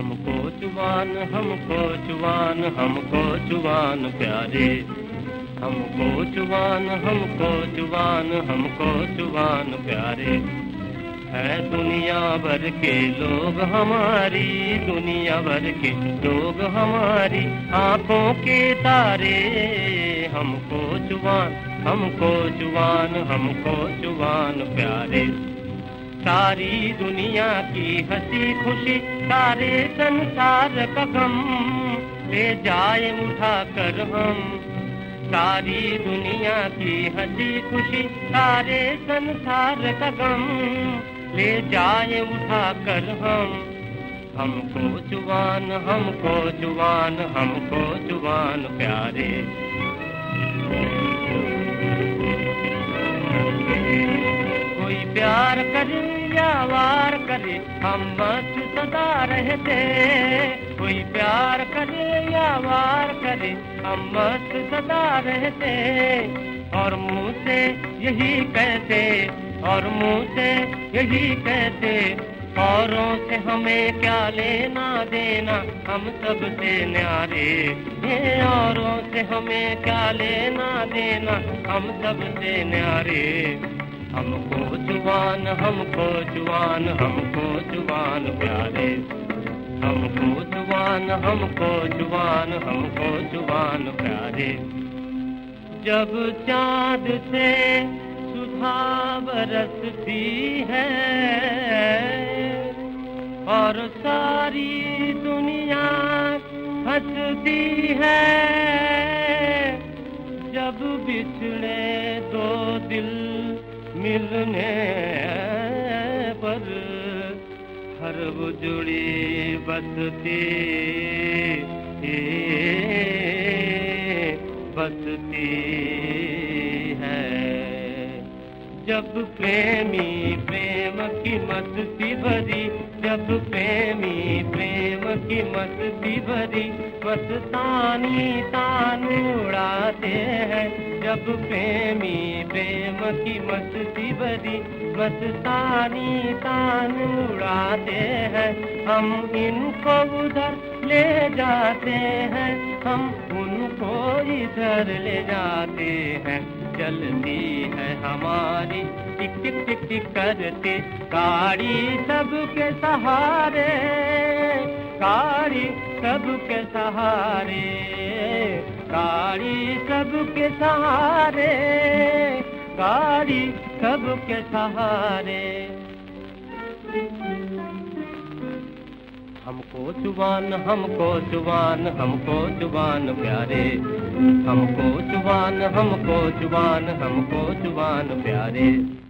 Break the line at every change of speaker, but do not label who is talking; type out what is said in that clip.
हमको जुबान हमको जुबान हमको जुबान प्यारे, हमको जुबान हमको जुबान हमको जुबान प्यारे। है दुनिया भर के लोग हमारी, दुनिया भर के लोग हमारी आंखों के तारे। हमको जुबान हमको जुबान हमको जुबान प्यारे। सारी दुनिया की हंसी खुशी सारे संसार का गम ले जाए उठा कर हम। सारी दुनिया की हंसी खुशी सारे संसार का गम ले जाए उठा कर हम। हमको जुबान हमको जुबान हमको जुबान प्यारे। कोई प्यार करे या वार करे हम बस सदा रहते। कोई प्यार करे या वार करे हम बस सदा रहते। और मुँह से यही कहते और मुँह से यही कहते, औरों से हमें क्या लेना देना हम सबसे न्यारे। ये औरों से हमें क्या लेना देना हम सबसे न्यारे। हमको जुबान हमको जुबान हमको जुबान प्यारे। हमको जुबान हमको जुबान हमको जुबान प्यारे। जब चाँद से सुधा बरसती है और सारी दुनिया हंसती है। जब बिछड़े दो दिल मिलने पर हर उजड़ी बसती बसती है। जब प्रेमी प्रेम की मस्ती भरी, जब प्रेमी प्रेम की मस्ती भरी मस्तानी तान उड़ाते हैं। जब प्रेमी प्रेम की मस्ती भरी मस्तानी तान उड़ाते हैं। हम इनको उधर ले जाते हैं, हम उनको इधर ले जाते हैं। चलती है हमारी टिक टिक टिक टिक करते गाड़ी सबके सहारे। गाड़ी सबके सहारे, गाड़ी सबके सहारे, गाड़ी सबके सहारे। हमको जुबान हमको जुबान हमको जुबान प्यारे। हमको जुबान हमको जुबान हमको जुबान प्यारे।